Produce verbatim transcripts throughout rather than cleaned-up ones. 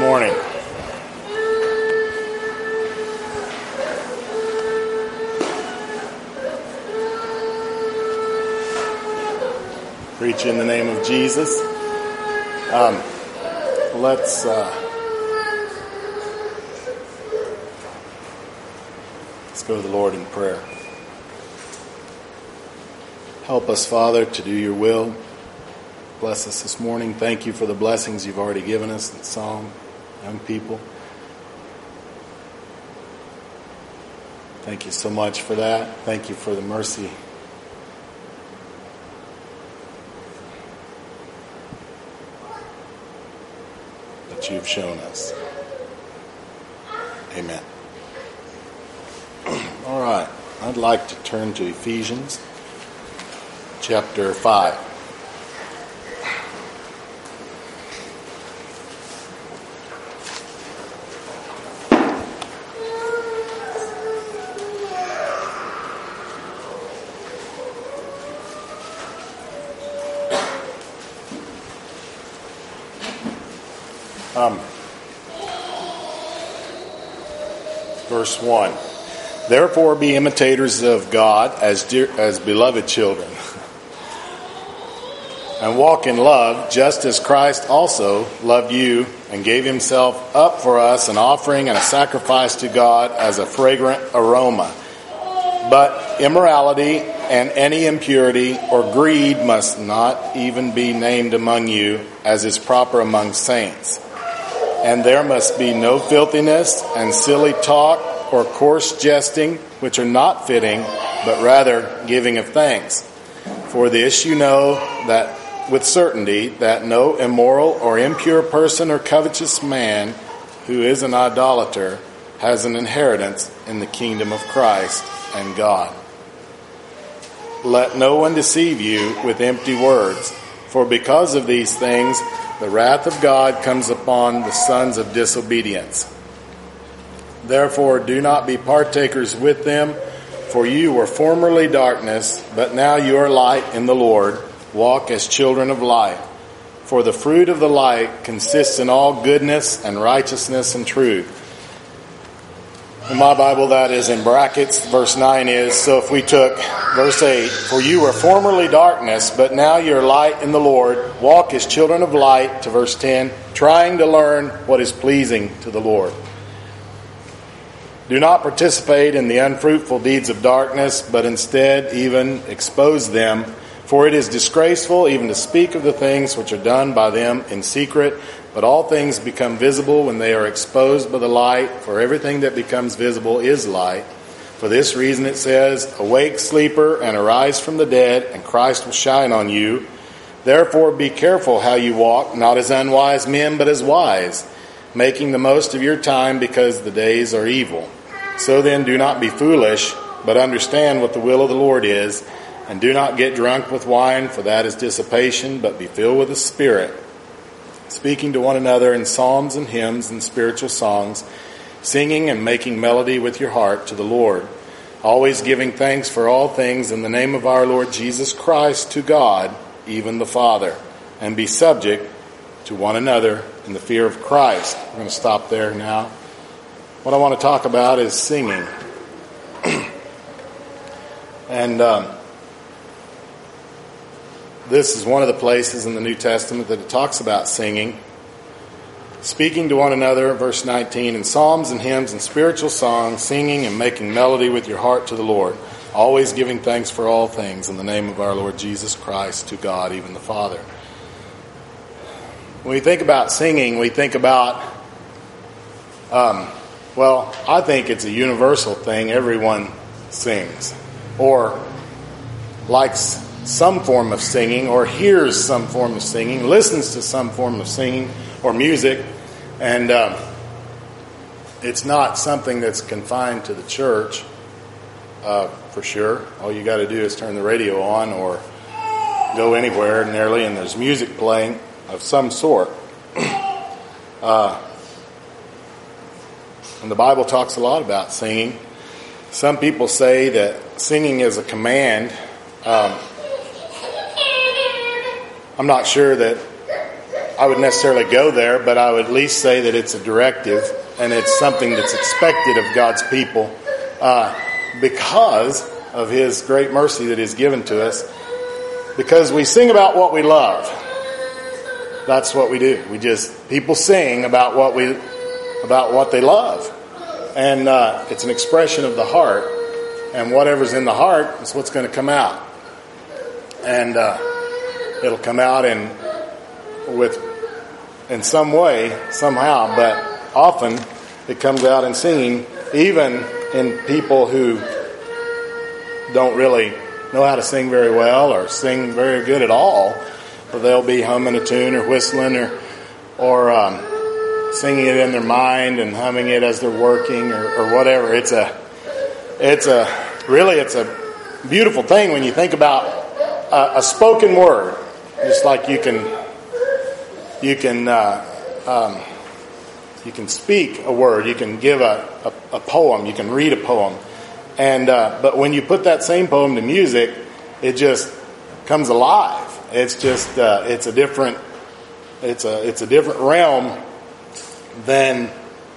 morning. Preach in the name of Jesus. Um, let's uh, let's go to the Lord in prayer. Help us, Father, to do your will. Bless us this morning. Thank you for the blessings you've already given us in song, young people. Thank you so much for that. Thank you for the mercy that you've shown us. Amen. All right. I'd like to turn to Ephesians chapter five. Um, verse one. Therefore be imitators of God as dear, as beloved children, and walk in love, just as Christ also loved you and gave himself up for us, an offering and a sacrifice to God as a fragrant aroma. But immorality and any impurity or greed must not even be named among you, as is proper among saints. And there must be no filthiness and silly talk or coarse jesting, which are not fitting, but rather giving of thanks. For this you know that with certainty that no immoral or impure person or covetous man who is an idolater has an inheritance in the kingdom of Christ and God. Let no one deceive you with empty words, for because of these things the wrath of God comes upon the sons of disobedience. Therefore do not be partakers with them, for you were formerly darkness, but now you are light in the Lord. Walk as children of light. For the fruit of the light consists in all goodness and righteousness and truth. In my Bible, that is in brackets. Verse nine is, so if we took verse eight, for you were formerly darkness, but now you're light in the Lord. Walk as children of light, to verse ten, trying to learn what is pleasing to the Lord. Do not participate in the unfruitful deeds of darkness, but instead even expose them. For it is disgraceful even to speak of the things which are done by them in secret. But all things become visible when they are exposed by the light, for everything that becomes visible is light. For this reason it says, awake, sleeper, and arise from the dead, and Christ will shine on you. Therefore be careful how you walk, not as unwise men, but as wise, making the most of your time, because the days are evil. So then do not be foolish, but understand what the will of the Lord is, and do not get drunk with wine, for that is dissipation, but be filled with the Spirit, speaking to one another in psalms and hymns and spiritual songs, singing and making melody with your heart to the Lord, always giving thanks for all things in the name of our Lord Jesus Christ to God, even the Father, and be subject to one another in the fear of Christ. We're going to stop there now. What I want to talk about is singing. and um, this is one of the places in the New Testament that it talks about singing. Speaking to one another, verse nineteen, in psalms and hymns and spiritual songs, singing and making melody with your heart to the Lord, always giving thanks for all things in the name of our Lord Jesus Christ to God, even the Father. When we think about singing, we think about, um, well, I think it's a universal thing. Everyone sings or likes some form of singing, or hears some form of singing, listens to some form of singing or music, and um, it's not something that's confined to the church, uh, for sure. All you got to do is turn the radio on or go anywhere nearly, and there's music playing of some sort. uh, and the Bible talks a lot about singing. Some people say that singing is a command. Um, I'm not sure that I would necessarily go there, but I would at least say that it's a directive and it's something that's expected of God's people uh, because of His great mercy that is given to us. Because we sing about what we love. That's what we do. We just people sing about what we about what they love, and uh, it's an expression of the heart. And whatever's in the heart is what's going to come out, and uh, it'll come out in with in some way, somehow. But often it comes out in singing, even in people who don't really know how to sing very well or sing very good at all. But they'll be humming a tune or whistling or or um, singing it in their mind and humming it as they're working or, or whatever. It's a it's a really it's a beautiful thing when you think about a, a spoken word. Just like you can you can uh, um, you can speak a word, you can give a, a, a poem, you can read a poem, and uh, but when you put that same poem to music, it just comes alive. It's just uh, it's a different it's a it's a different realm than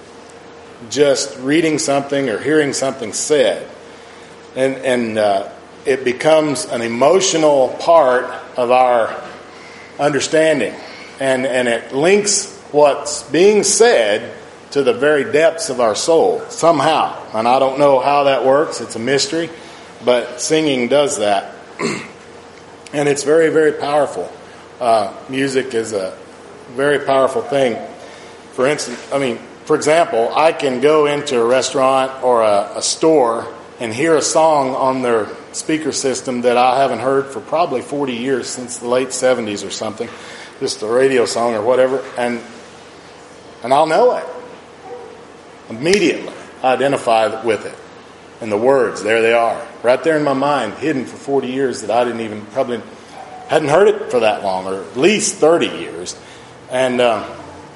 just reading something or hearing something said, and and uh, it becomes an emotional part of our understanding, and and it links what's being said to the very depths of our soul somehow. And I don't know how that works; it's a mystery, but singing does that. And it's very, very powerful. Uh, music is a very powerful thing. For instance, I mean, for example, I can go into a restaurant or a, a store and hear a song on their speaker system that I haven't heard for probably forty years, since the late seventies or something, just a radio song or whatever, and and I'll know it immediately. I identify with it. And the words, there they are, right there in my mind, hidden for forty years that I didn't even, probably hadn't heard it for that long, or at least thirty years. And um,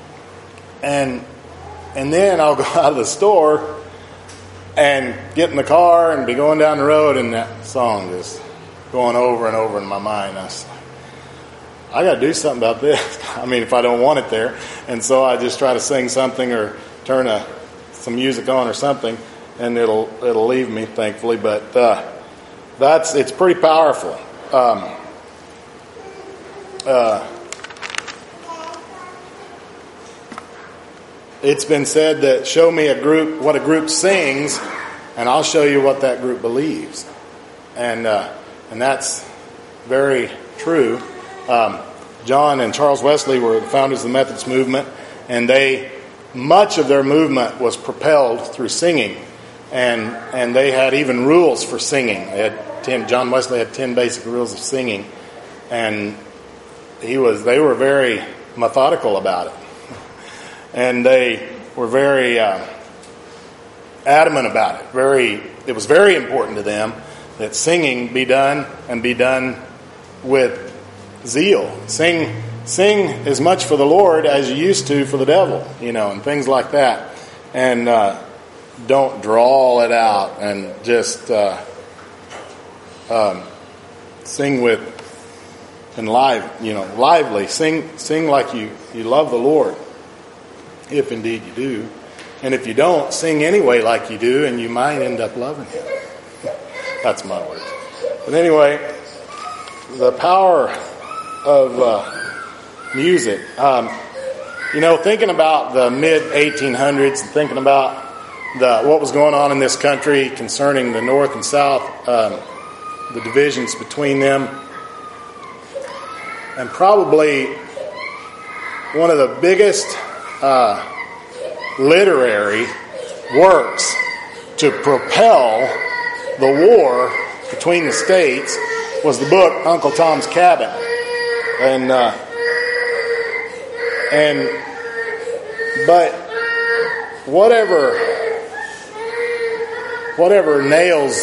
and and then I'll go out of the store and get in the car and be going down the road, and that song is going over and over in my mind. I was like, I got to do something about this. I mean, if I don't want it there. And so I just try to sing something or turn a, some music on or something, and it'll it'll leave me, thankfully. But uh, that's it's pretty powerful. Um, uh, it's been said that show me a group, what a group sings, and I'll show you what that group believes. And uh, and that's very true. Um, John and Charles Wesley were the founders of the Methodist movement, and they much of their movement was propelled through singing. And and they had even rules for singing. They had ten. John Wesley had ten basic rules of singing, and he was. They were very methodical about it, and they were very uh, adamant about it. Very. It was very important to them that singing be done and be done with zeal. Sing, sing as much for the Lord as you used to for the devil, you know, and things like that, and. Uh, Don't drawl it out and just uh, um, sing with and live, you know, lively. Sing, sing like you, you love the Lord, if indeed you do. And if you don't, sing anyway like you do, and you might end up loving Him. That's my words. But anyway, the power of uh, music. Um, you know, thinking about the mid eighteen hundreds and thinking about The, what was going on in this country concerning the North and South, um, the divisions between them, and probably one of the biggest uh, literary works to propel the war between the states was the book Uncle Tom's Cabin, and uh, and but whatever. Whatever nails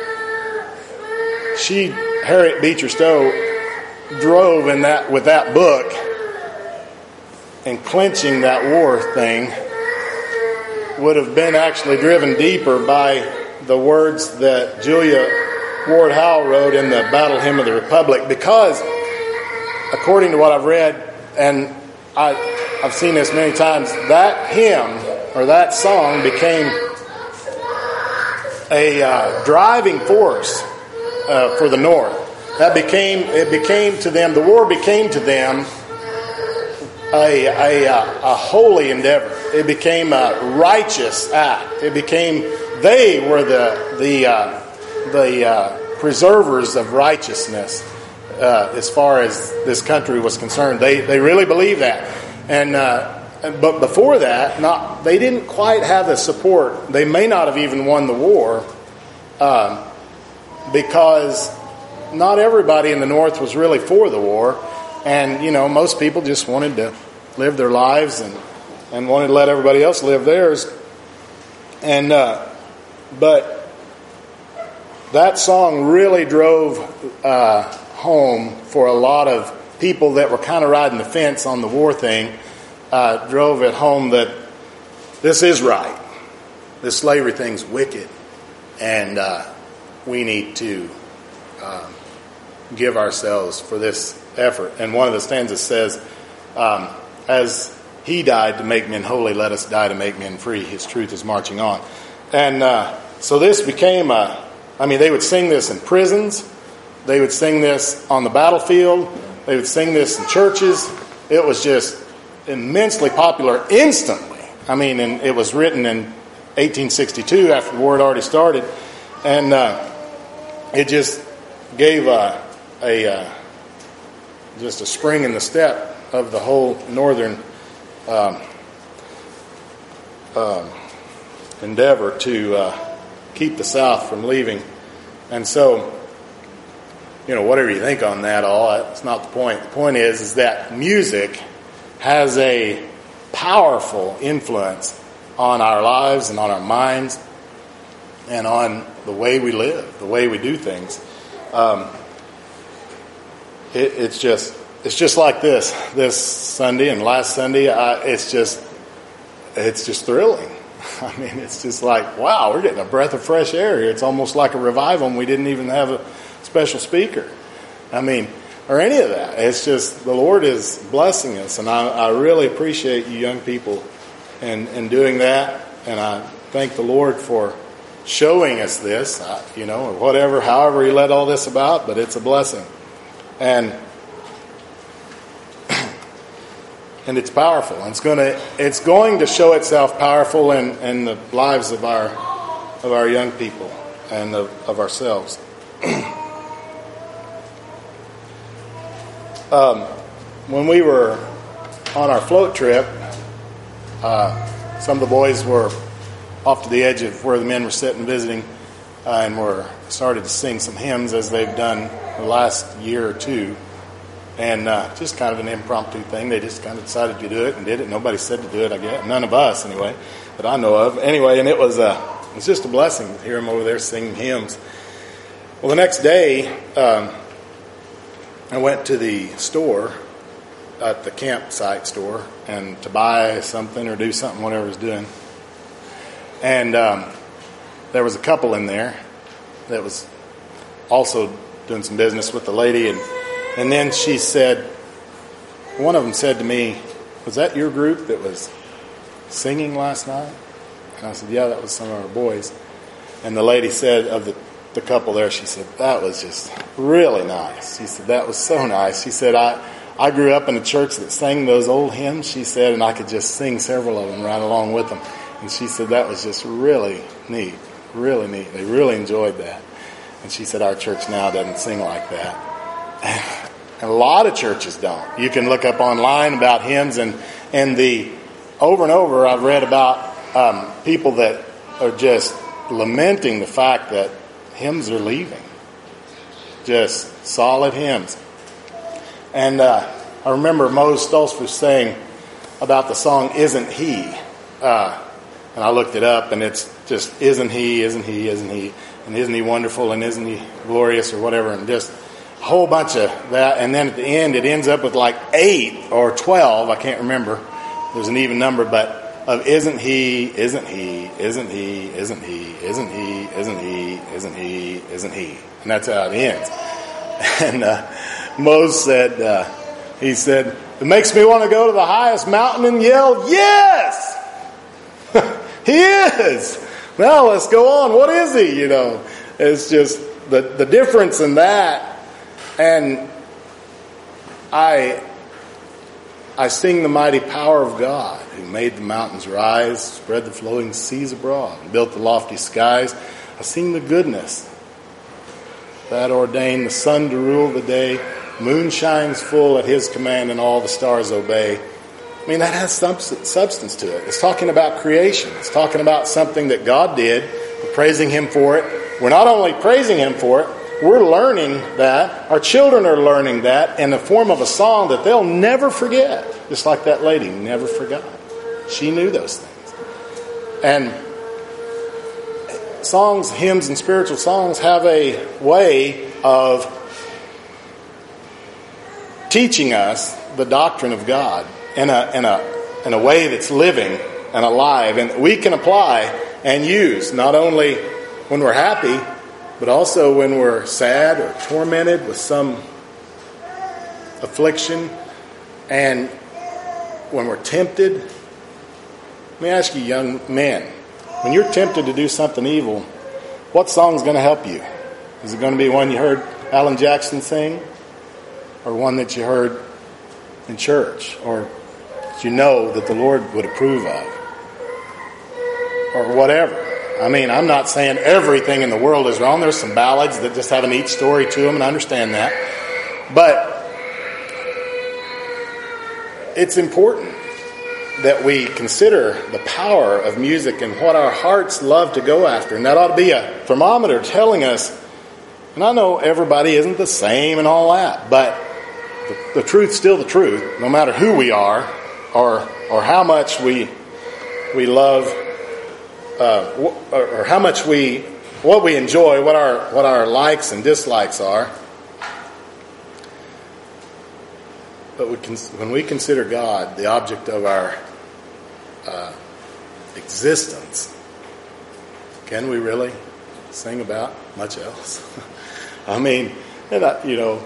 she, Harriet Beecher Stowe, drove in that with that book and clinching that war thing would have been actually driven deeper by the words that Julia Ward Howe wrote in the Battle Hymn of the Republic, because according to what I've read, and I, I've seen this many times. That hymn or that song became a uh, driving force uh, for the North. That became it became to them. The war became to them a a, a holy endeavor. It became a righteous act. It became they were the the uh, the uh, preservers of righteousness uh, as far as this country was concerned. They they really believed that, and uh, but before that, not they didn't quite have the support. They may not have even won the war um, because not everybody in the North was really for the war, and you know most people just wanted to live their lives and and wanted to let everybody else live theirs, and uh, but. That song really drove uh, home for a lot of people that were kind of riding the fence on the war thing, uh, drove it home that this is right. This slavery thing's wicked, and uh, we need to um, give ourselves for this effort. And one of the stanzas says, um, as he died to make men holy, let us die to make men free. His truth is marching on. And uh, so this became a I mean, they would sing this in prisons. They would sing this on the battlefield. They would sing this in churches. It was just immensely popular instantly. I mean, and it was written in eighteen sixty-two after the war had already started. And uh, it just gave a, a uh, just a spring in the step of the whole northern um, um, endeavor to uh, keep the South from leaving. And so, you know, whatever you think on that all, that's not the point. The point is, is that music has a powerful influence on our lives and on our minds and on the way we live, the way we do things. Um, it, it's just, it's just like this, this Sunday and last Sunday. I, it's just, it's just thrilling. I mean, it's just like, wow, we're getting a breath of fresh air here. It's almost like a revival, and we didn't even have a special speaker. I mean, or any of that. It's just the Lord is blessing us, and I, I really appreciate you young people and, and doing that. And I thank the Lord for showing us this, uh, you know, or whatever, however He led all this about, but it's a blessing. And And it's powerful. And it's going to it's going to show itself powerful in, in the lives of our of our young people and of, of ourselves. um, when we were on our float trip, uh, some of the boys were off to the edge of where the men were sitting visiting, uh, and were started to sing some hymns as they've done the last year or two. And uh, just kind of an impromptu thing. They just kind of decided to do it and did it. Nobody said to do it, I guess. None of us, anyway, that I know of. Anyway, and it was, uh, it was just a blessing to hear them over there singing hymns. Well, the next day, um, I went to the store, at the campsite store, and to buy something or do something, whatever I was doing. And um, there was a couple in there that was also doing some business with the lady, and And then she said, one of them said to me, was that your group that was singing last night? And I said, yeah, that was some of our boys. And the lady said, of the, the couple there, she said, that was just really nice. She said, that was so nice. She said, I, I grew up in a church that sang those old hymns, she said, and I could just sing several of them right along with them. And she said, that was just really neat, really neat. They really enjoyed that. And she said, our church now doesn't sing like that. And a lot of churches don't. You can look up online about hymns, and and the over and over I've read about um, people that are just lamenting the fact that hymns are leaving. Just solid hymns. And uh, I remember Mose Stolzfus saying about the song "Isn't He," uh, and I looked it up, and it's just "Isn't He, Isn't He, Isn't He, and Isn't He wonderful, and Isn't He glorious," or whatever, and just a whole bunch of that, and then at the end it ends up with like eight or twelve, I can't remember, there's an even number, but of isn't he, isn't he, isn't he, isn't he, isn't he, isn't he, isn't he, isn't he, and that's how it ends. And uh, Moses said, uh, He said, it makes me want to go to the highest mountain and yell, yes! He is! Now let's go on. What is he? You know, it's just the, the difference in that. And I, I sing the mighty power of God, who made the mountains rise, spread the flowing seas abroad, and built the lofty skies. I sing the goodness that ordained the sun to rule the day. Moon shines full at his command, and all the stars obey. I mean, that has substance to it. It's talking about creation. It's talking about something that God did. We're praising him for it. We're not only praising him for it, we're learning that. Our children are learning that in the form of a song that they'll never forget. Just like that lady never forgot. She knew those things. And songs, hymns, and spiritual songs have a way of teaching us the doctrine of God in a in a in a way that's living and alive, and we can apply and use not only when we're happy, but also when we're sad or tormented with some affliction, and when we're tempted. Let me ask you, young men, when you're tempted to do something evil, what song's going to help you? Is it going to be one you heard Alan Jackson sing? Or one that you heard in church? Or that you know that the Lord would approve of? Or whatever. I mean, I'm not saying everything in the world is wrong. There's some ballads that just have a neat story to them, and I understand that. But it's important that we consider the power of music and what our hearts love to go after. And that ought to be a thermometer telling us, and I know everybody isn't the same and all that, but the, the truth's still the truth, no matter who we are or or how much we we love uh, or, or how much we what we enjoy, what our what our likes and dislikes are. But we can, when we consider God the object of our uh, existence, can we really sing about much else? I mean, and I, you know,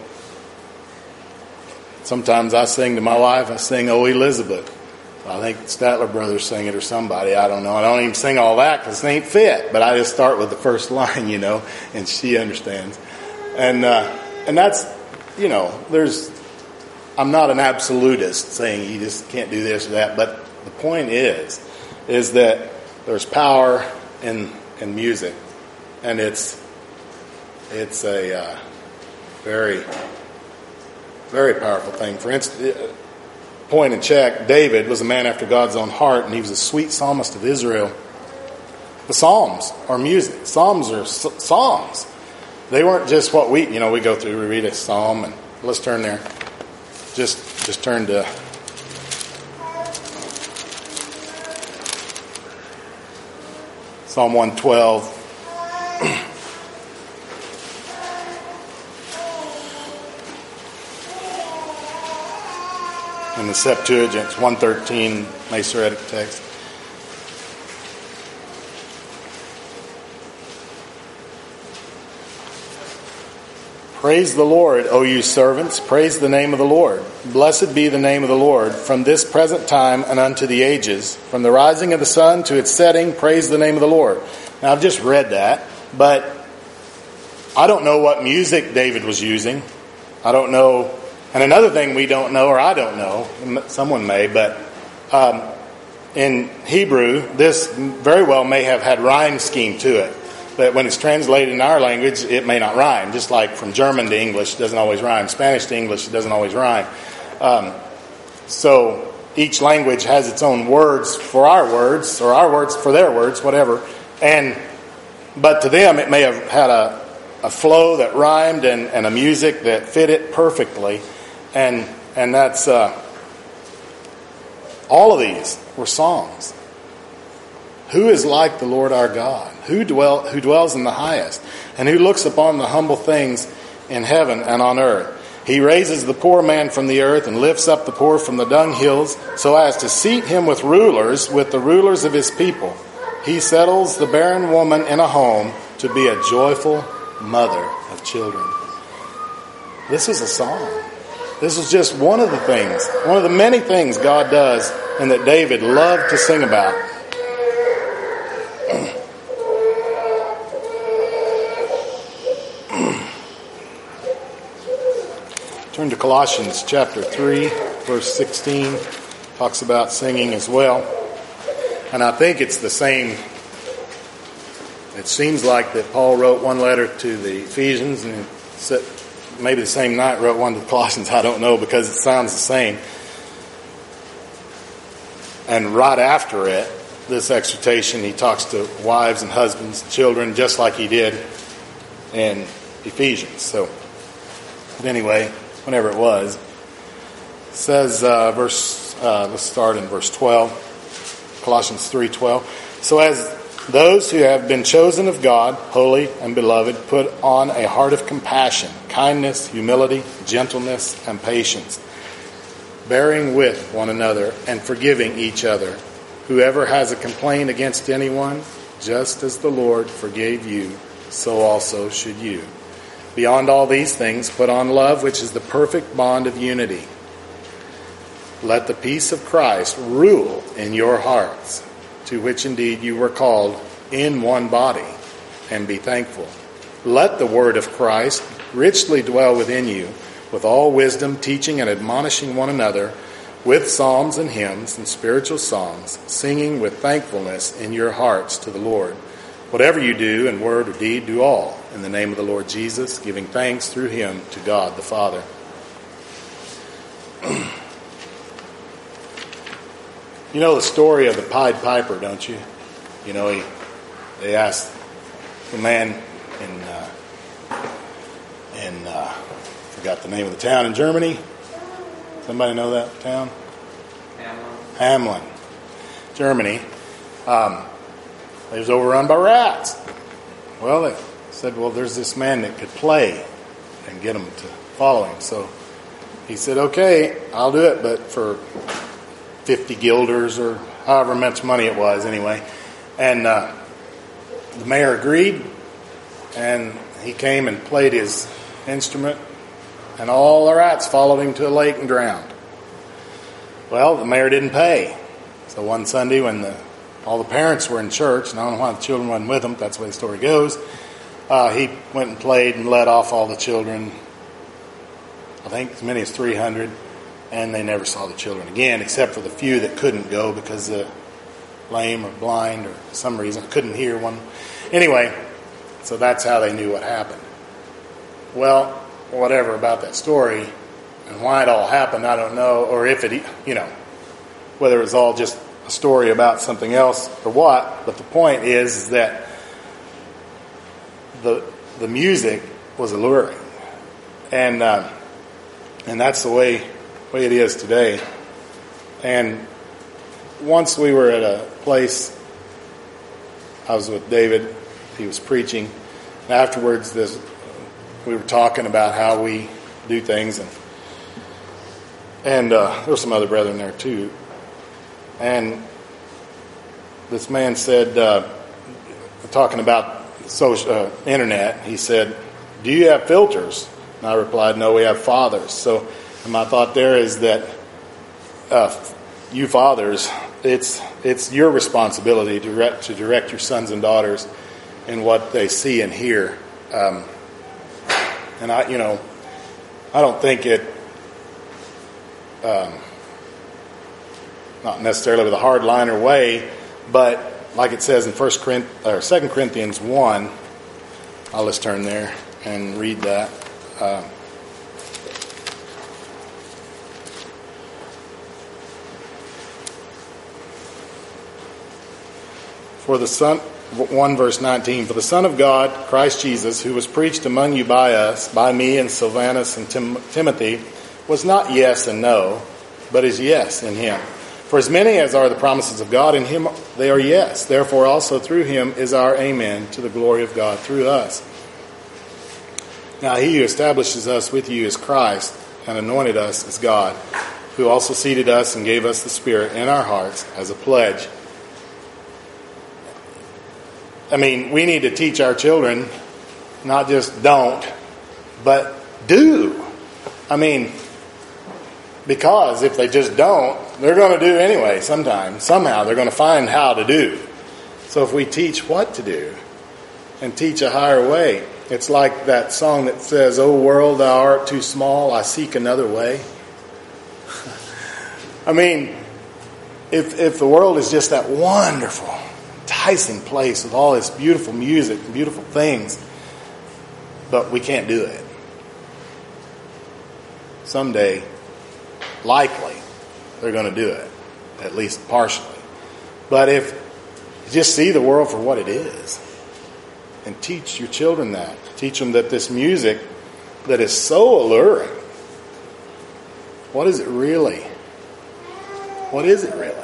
sometimes I sing to my wife, I sing, "Oh, Elizabeth." I think Statler Brothers sing it or somebody, I don't know. I don't even sing all that because it ain't fit, but I just start with the first line, you know, and she understands. And uh, and that's, you know, there's, I'm not an absolutist saying you just can't do this or that, but the point is, is that there's power in in music, and it's it's a uh, very, very powerful thing. For instance, point and check, David was a man after God's own heart, and he was a sweet psalmist of Israel. The Psalms are music. Psalms are s- songs. They weren't just what we, you know, we go through, we read a psalm, and let's turn there. Just, just turn to Psalm one twelve. In the Septuagint, it's one thirteen, Masoretic text. Praise the Lord, O you servants. Praise the name of the Lord. Blessed be the name of the Lord from this present time and unto the ages. From the rising of the sun to its setting, praise the name of the Lord. Now, I've just read that, but I don't know what music David was using. I don't know. And another thing we don't know, or I don't know, someone may, but um, in Hebrew, this very well may have had rhyme scheme to it. That when it's translated in our language, it may not rhyme. Just like from German to English, it doesn't always rhyme. Spanish to English, it doesn't always rhyme. Um, so each language has its own words for our words, or our words for their words, whatever. And but to them, it may have had a, a flow that rhymed and, and a music that fit it perfectly. And and that's uh, all of these were songs. Who is like the Lord our God? Who dwell who dwells in the highest, and who looks upon the humble things in heaven and on earth? He raises the poor man from the earth and lifts up the poor from the dunghills, so as to seat him with rulers, with the rulers of his people. He settles the barren woman in a home to be a joyful mother of children. This is a song. This is just one of the things, one of the many things God does and that David loved to sing about. Turn to Colossians chapter three, verse sixteen. Talks about singing as well. And I think it's the same. It seems like that Paul wrote one letter to the Ephesians and said, maybe the same night wrote one to the Colossians. I don't know, because it sounds the same. And right after it, this exhortation, he talks to wives and husbands, children, just like he did in Ephesians. So, but anyway, whenever it was, it says, uh, verse. Uh, let's start in verse twelve, Colossians three twelve. So as those who have been chosen of God, holy and beloved, put on a heart of compassion, kindness, humility, gentleness, and patience, bearing with one another and forgiving each other. Whoever has a complaint against anyone, just as the Lord forgave you, so also should you. Beyond all these things, put on love, which is the perfect bond of unity. Let the peace of Christ rule in your hearts, to which indeed you were called in one body, and be thankful. Let the word of Christ richly dwell within you, with all wisdom, teaching and admonishing one another, with psalms and hymns and spiritual songs, singing with thankfulness in your hearts to the Lord. Whatever you do in word or deed, do all in the name of the Lord Jesus, giving thanks through him to God the Father. You know the story of the Pied Piper, don't you? You know, he, they asked the man in, uh, in uh, forgot the name of the town in Germany. Somebody know that town? Hamelin. Hamelin, Germany. Um, it was overrun by rats. Well, they said, well, there's this man that could play and get them to follow him. So he said, okay, I'll do it, but for fifty guilders or however much money it was anyway. And uh, the mayor agreed, and he came and played his instrument, and all the rats followed him to a lake and drowned. Well, the mayor didn't pay. So one Sunday when the, all the parents were in church, and I don't know why the children wasn't with them, that's the way the story goes, uh, he went and played and let off all the children, I think as many as three hundred. And they never saw the children again, except for the few that couldn't go because they're lame or blind or for some reason couldn't hear one. Anyway, so that's how they knew what happened. Well, whatever about that story and why it all happened, I don't know. Or if it, you know, whether it was all just a story about something else or what. But the point is, is that the the music was alluring. And, uh, and that's the way... way it is today. And once we were at a place, I was with David, he was preaching, and afterwards this, we were talking about how we do things, and and uh, there were some other brethren there too. And this man said, uh, talking about social uh, internet, he said, do you have filters? And I replied, no, we have fathers. So and my thought there is that uh, you fathers, it's it's your responsibility to direct, to direct your sons and daughters in what they see and hear. Um, and I, you know, I don't think it, um, not necessarily with a hardliner way, but like it says in First Corinthians or Second Corinthians one, I'll just turn there and read that. Uh, For the Son, one verse nineteen, for the Son of God, Christ Jesus, who was preached among you by us, by me and Silvanus and Tim, Timothy, was not yes and no, but is yes in him. For as many as are the promises of God, in him they are yes. Therefore also through him is our amen to the glory of God through us. Now he who establishes us with you is Christ, and anointed us is God, who also seated us and gave us the Spirit in our hearts as a pledge. I mean, we need to teach our children, not just don't, but do. I mean, Because if they just don't, they're going to do anyway sometime. Somehow they're going to find how to do. So if we teach what to do and teach a higher way, it's like that song that says, "O world, thou art too small, I seek another way." I mean, if if the world is just that wonderful, enticing place with all this beautiful music and beautiful things, but we can't do it. Someday, likely, they're going to do it, at least partially. But if you just see the world for what it is, and teach your children that, teach them that this music that is so alluring, what is it really? What is it really?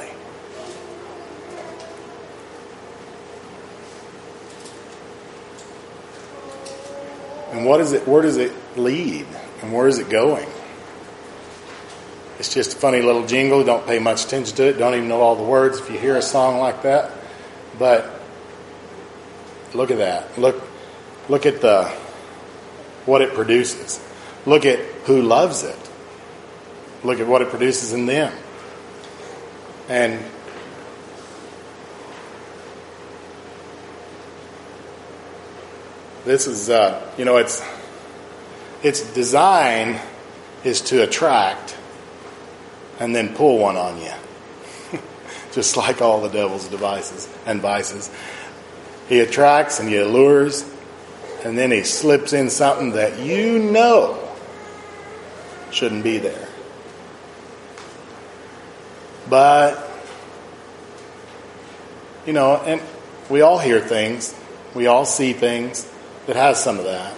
And what is it? Where does it lead? And where is it going? It's just a funny little jingle. Don't pay much attention to it. Don't even know all the words if you hear a song like that. But look at that. Look, look at the what it produces. Look at who loves it. Look at what it produces in them. And this is, uh, you know, it's its design is to attract and then pull one on you. Just like all the devil's devices and vices. He attracts and he allures, and then he slips in something that you know shouldn't be there. But, you know, and we all hear things, we all see things that has some of that.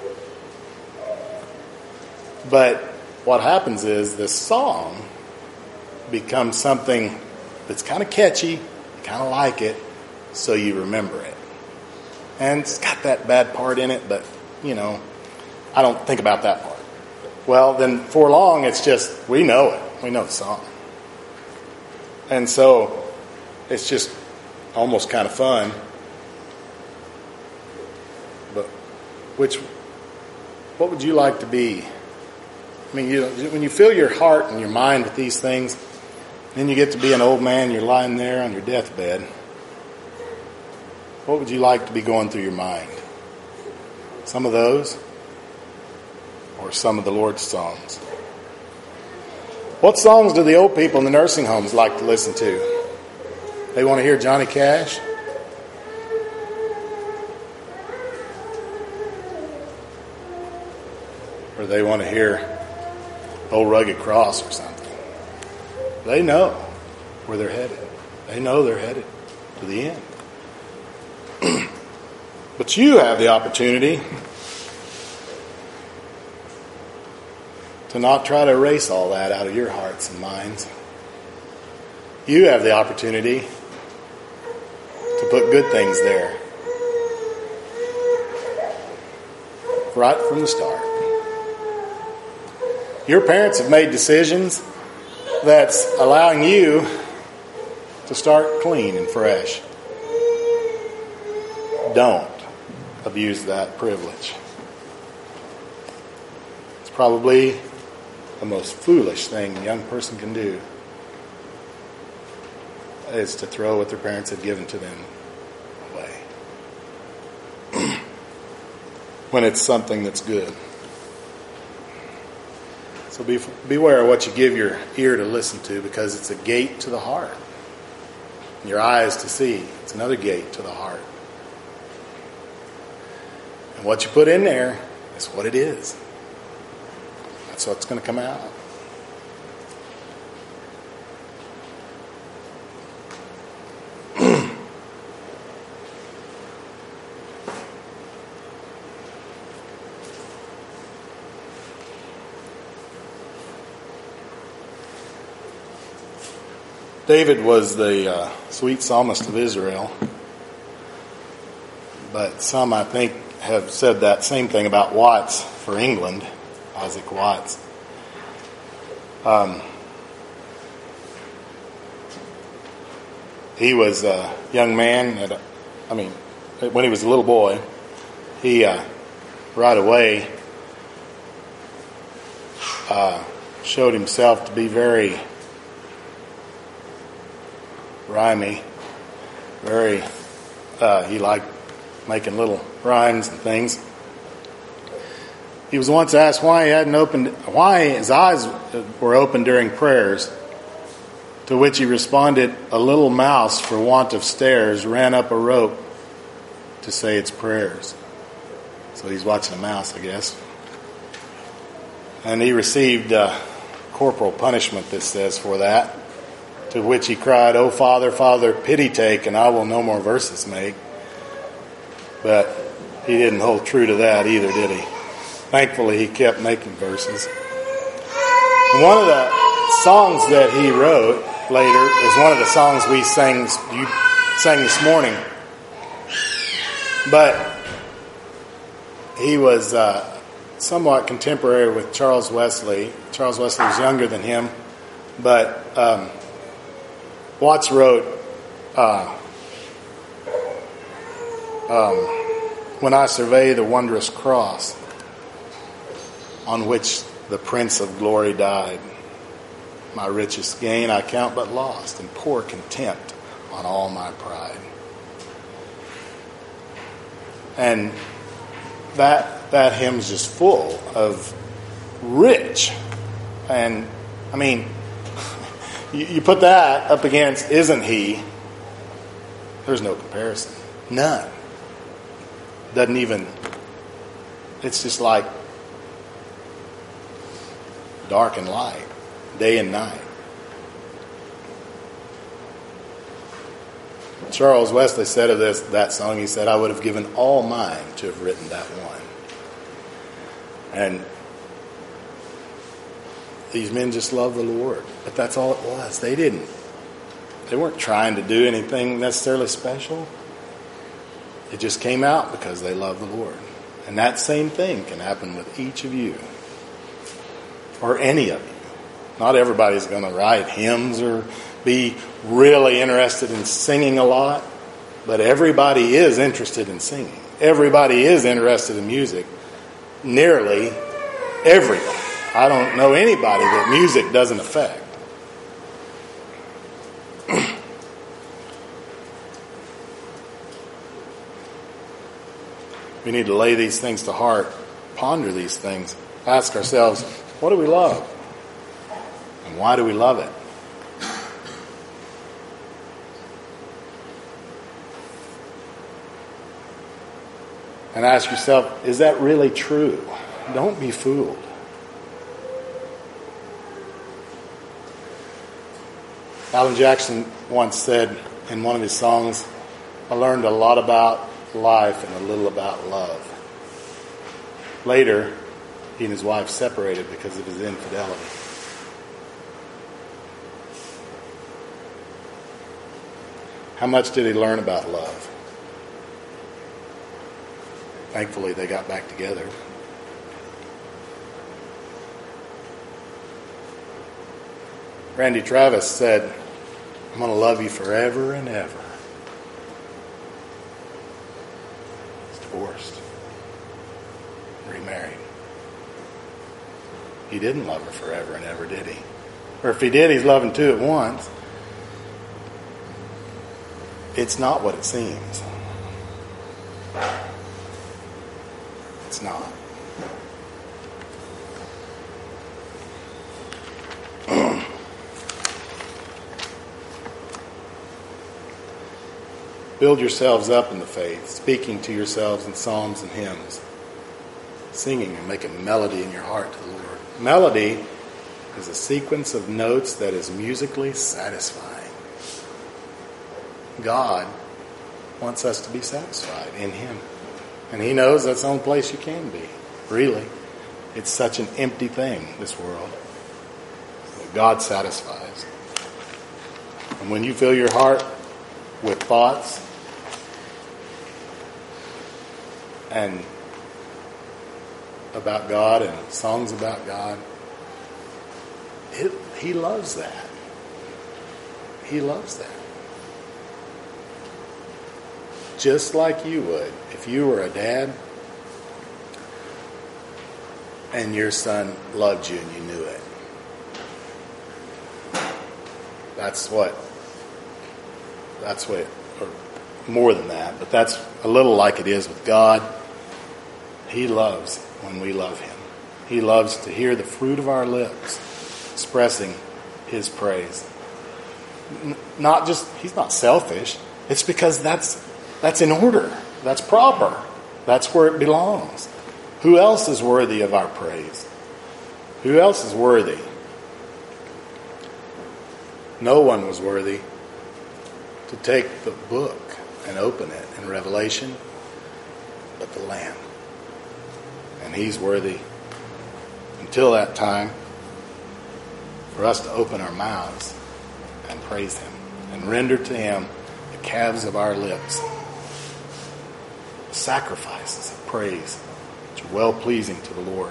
But what happens is this song becomes something that's kind of catchy, you kind of like it, so you remember it. And it's got that bad part in it, but, you know, I don't think about that part. Well, then for long, it's just, we know it. We know the song. And so it's just almost kind of fun. But which, what would you like to be? I mean, you, when you fill your heart and your mind with these things, then you get to be an old man, you're lying there on your deathbed. What would you like to be going through your mind? Some of those? Or some of the Lord's songs? What songs do the old people in the nursing homes like to listen to? They want to hear Johnny Cash? Or they want to hear Old Rugged Cross or something? They know where they're headed. They know they're headed to the end. But you have the opportunity to not try to erase all that out of your hearts and minds. You have the opportunity to put good things there right from the start. Your parents have made decisions that's allowing you to start clean and fresh. Don't abuse that privilege. It's probably the most foolish thing a young person can do, is to throw what their parents have given to them away. When it's something that's good. So be, beware of what you give your ear to listen to, because it's a gate to the heart. And your eyes to see. It's another gate to the heart. And what you put in there is what it is. That's what's going to come out. David was the uh, sweet psalmist of Israel. But some, I think, have said that same thing about Watts for England, Isaac Watts. Um, he was a young man, that, I mean, when he was a little boy, he uh, right away uh, showed himself to be very rhymey, very, uh, he liked making little rhymes and things. He was once asked why he hadn't opened, why his eyes were open during prayers, to which he responded, "A little mouse, for want of stairs, ran up a rope to say its prayers." So he's watching a mouse, I guess. And he received uh, corporal punishment, this says, for that. To which he cried, "O Father, Father, pity take, and I will no more verses make." But he didn't hold true to that either, did he? Thankfully, he kept making verses. And one of the songs that he wrote later is one of the songs we sang, you sang this morning. But he was uh, somewhat contemporary with Charles Wesley. Charles Wesley was younger than him. But um, Watts wrote, uh, um, "When I survey the wondrous cross on which the Prince of Glory died, my richest gain I count but lost, and pour contempt on all my pride." And that that hymn's just full of rich, and I mean, you, you put that up against "Isn't He?" There's no comparison, none. Doesn't even. It's just like dark and light, day and night. Charles Wesley said of this that song, he said, "I would have given all mine to have written that one." And these men just love the Lord. But that's all it was. They didn't. They weren't trying to do anything necessarily special. It just came out because they love the Lord. And that same thing can happen with each of you. Or any of you. Not everybody's going to write hymns or be really interested in singing a lot, but everybody is interested in singing. Everybody is interested in music. Nearly everybody. I don't know anybody that music doesn't affect. We need to lay these things to heart, ponder these things, ask ourselves, what do we love? And why do we love it? And ask yourself, is that really true? Don't be fooled. Alan Jackson once said in one of his songs, "I learned a lot about life and a little about love." Later, he and his wife separated because of his infidelity. How much did he learn about love? Thankfully, they got back together. Randy Travis said, "I'm going to love you forever and ever." He's divorced. Remarried. He didn't love her forever and ever, did he? Or if he did, he's loving two at once. It's not what it seems. It's not. Build yourselves up in the faith, speaking to yourselves in psalms and hymns, singing and making melody in your heart to the Lord. Melody is a sequence of notes that is musically satisfying. God wants us to be satisfied in Him. And He knows that's the only place you can be. Really. It's such an empty thing, this world. But God satisfies. And when you fill your heart with thoughts and about God and songs about God, it, He loves that. He loves that. Just like you would if you were a dad and your son loved you and you knew it. That's what, that's what, or more than that, but that's a little like it is with God. He loves when we love Him. He loves to hear the fruit of our lips expressing His praise. N- not just, He's not selfish. It's because that's that's in order. That's proper. That's where it belongs. Who else is worthy of our praise? Who else is worthy? No one was worthy to take the book and open it in Revelation but the Lamb. And He's worthy until that time for us to open our mouths and praise Him and render to Him the calves of our lips, sacrifices of praise which are well-pleasing to the Lord.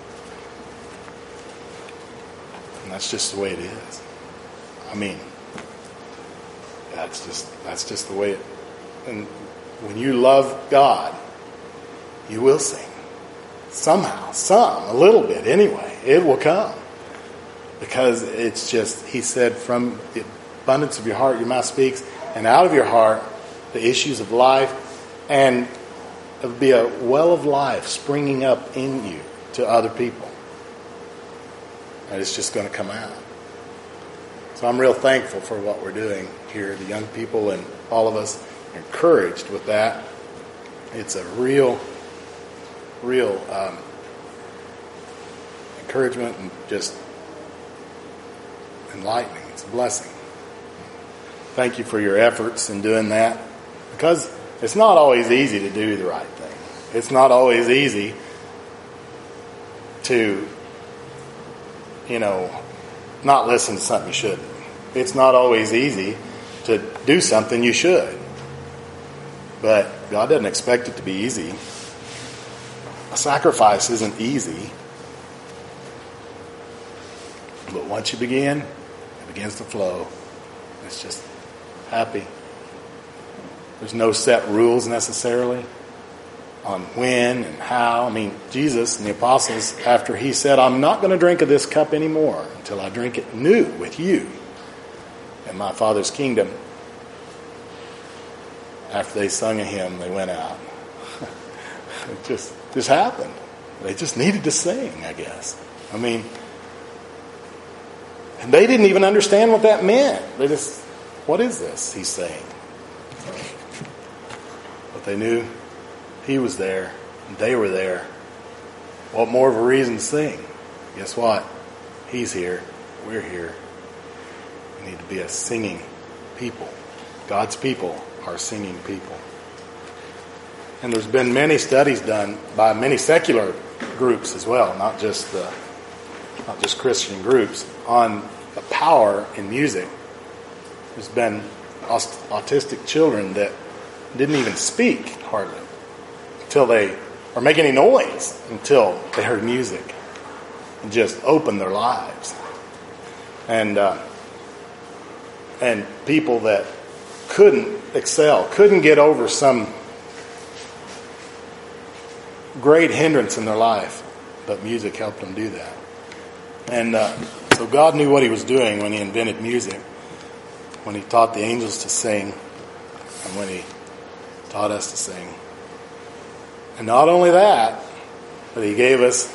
And that's just the way it is. I mean, that's just that's just the way it. And when you love God, you will sing. Somehow, some, a little bit anyway, it will come. Because it's just, He said, from the abundance of your heart your mouth speaks, and out of your heart the issues of life, and it will be a well of life springing up in you to other people. And it's just going to come out. So I'm real thankful for what we're doing here. The young people and all of us are encouraged with that. It's a real, real um, encouragement and just enlightening. It's a blessing. Thank you for your efforts in doing that. Because it's not always easy to do the right thing. It's not always easy to, you know, not listen to something you shouldn't. It's not always easy to do something you should. But God doesn't expect it to be easy. A sacrifice isn't easy. But once you begin, it begins to flow. It's just happy. There's no set rules necessarily on when and how. I mean, Jesus and the apostles, after He said, I'm not going to drink of this cup anymore until I drink it new with you in my Father's kingdom. After they sung a hymn, they went out. It just, just happened. They just needed to sing, I guess. I mean, and they didn't even understand what that meant. They just, what is this He's saying? But they knew He was there, and they were there. What more of a reason to sing? Guess what? He's here. We're here. We need to be a singing people. God's people are singing people. And there's been many studies done by many secular groups as well, not just the, not just Christian groups, on the power in music. There's been autistic children that didn't even speak hardly until they, or make any noise until they heard music, and just opened their lives. And uh, and people that couldn't excel, couldn't get over some great hindrance in their life, but music helped them do that. And uh, so God knew what He was doing when He invented music, when He taught the angels to sing, and when He taught us to sing. And not only that, but He gave us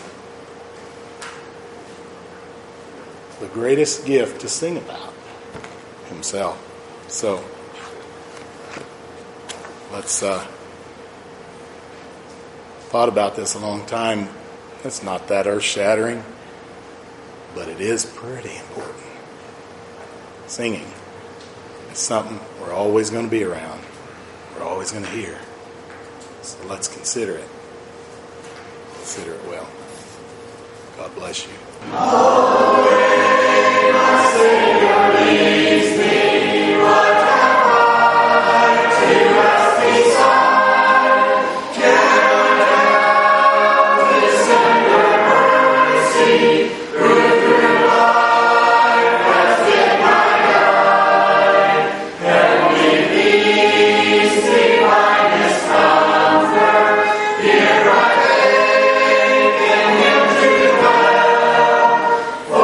the greatest gift to sing about, Himself. So let's uh, thought about this a long time. It's not that earth-shattering, but it is pretty important. Singing is something we're always going to be around. We're always going to hear. So let's consider it. Consider it well. God bless you. Oh, my Savior leads me, what have I to rest beside? Can I this tender mercy through through life rest in my guide? Heavenly peace, divine discomfort, here I ache in Him to dwell.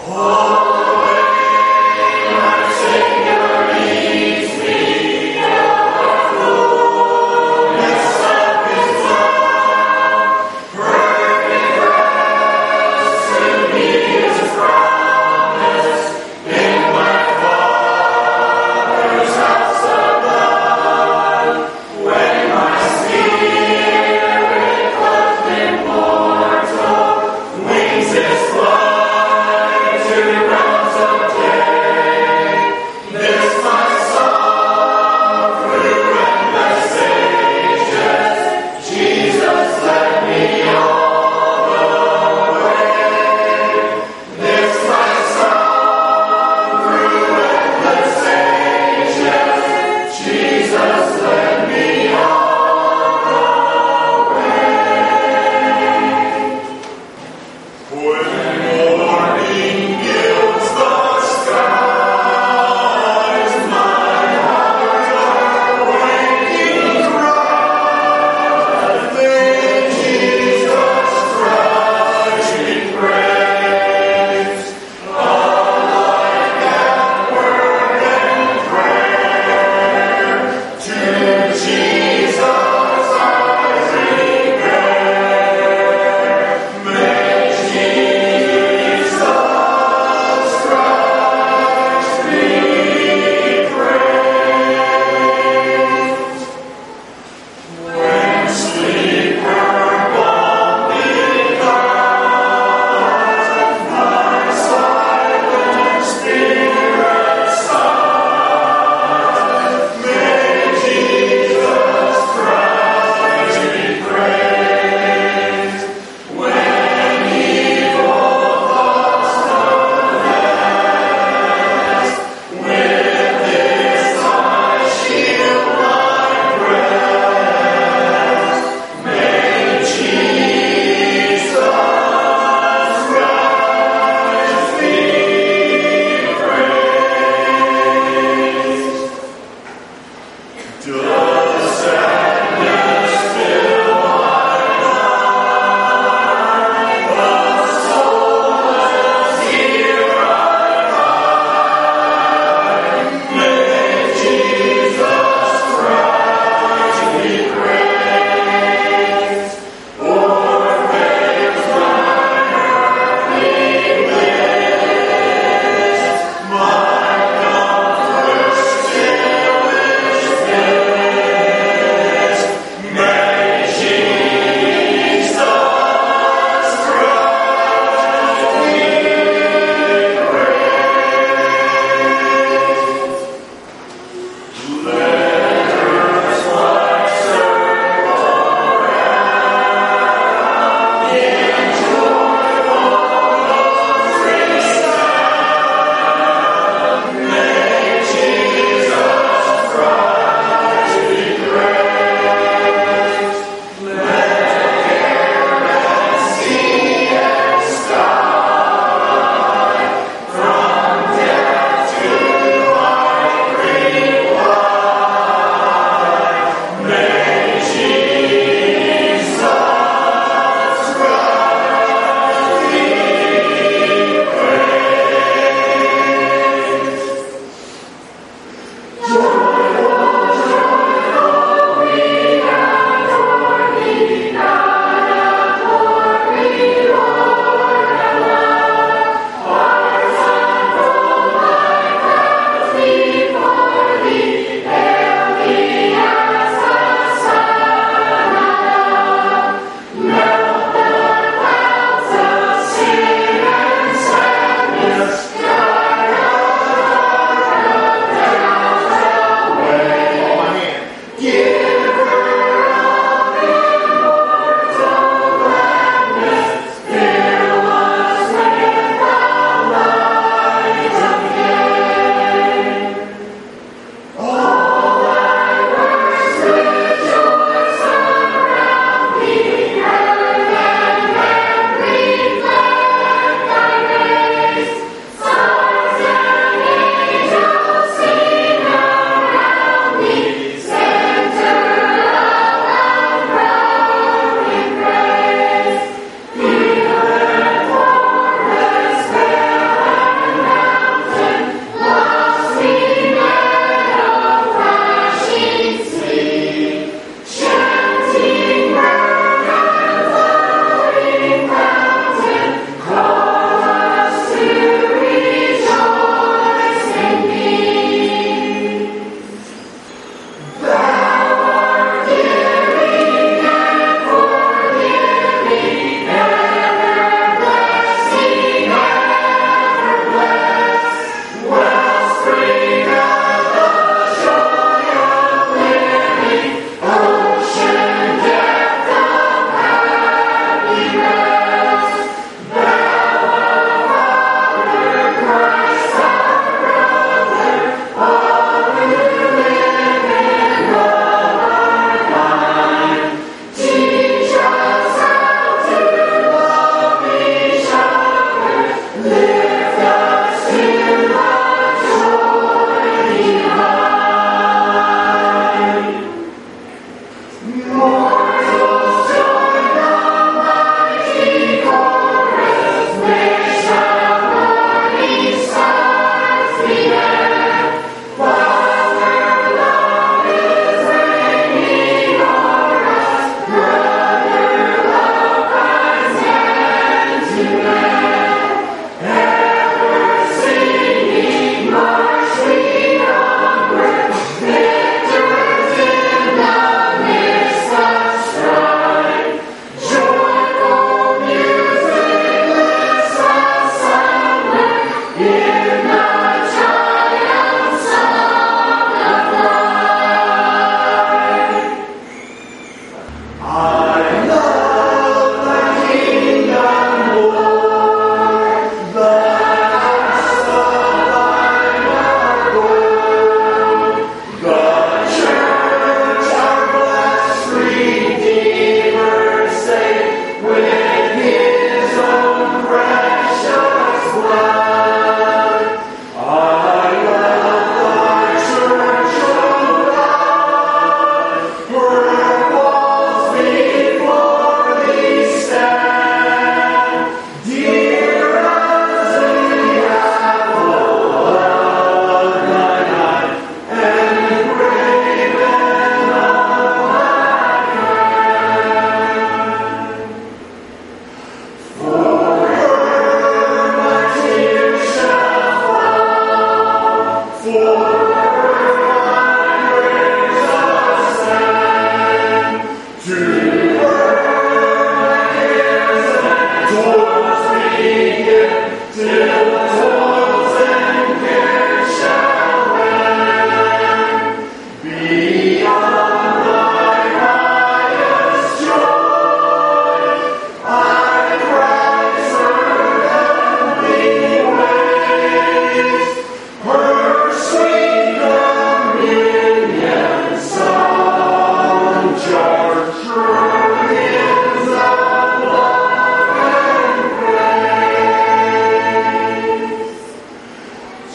To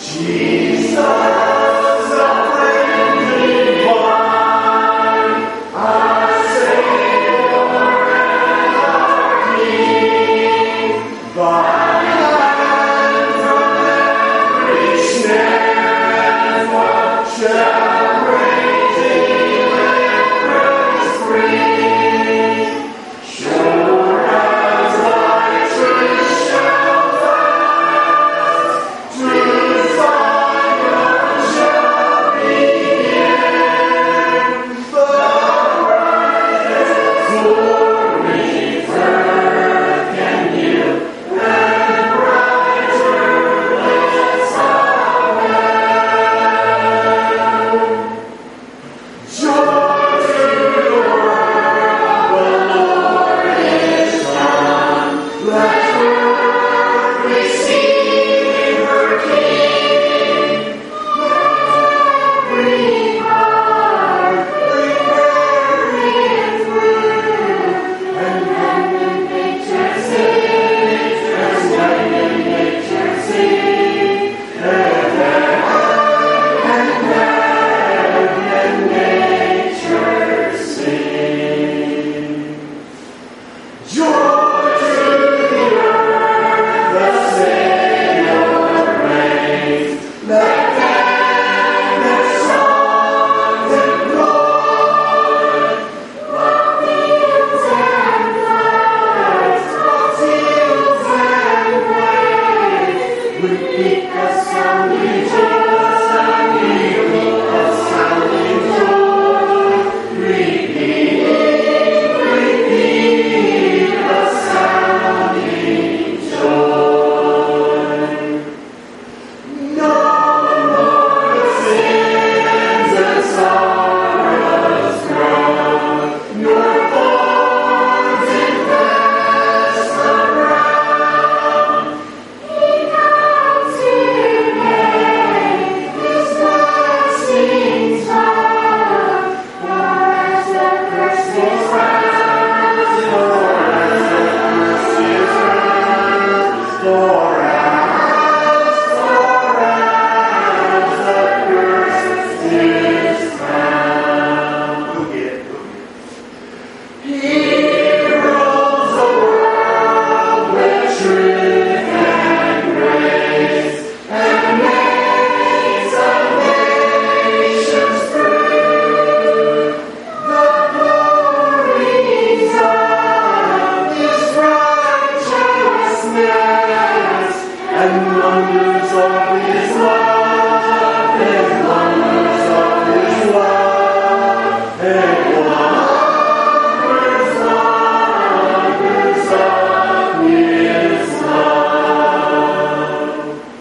and wonders of His love.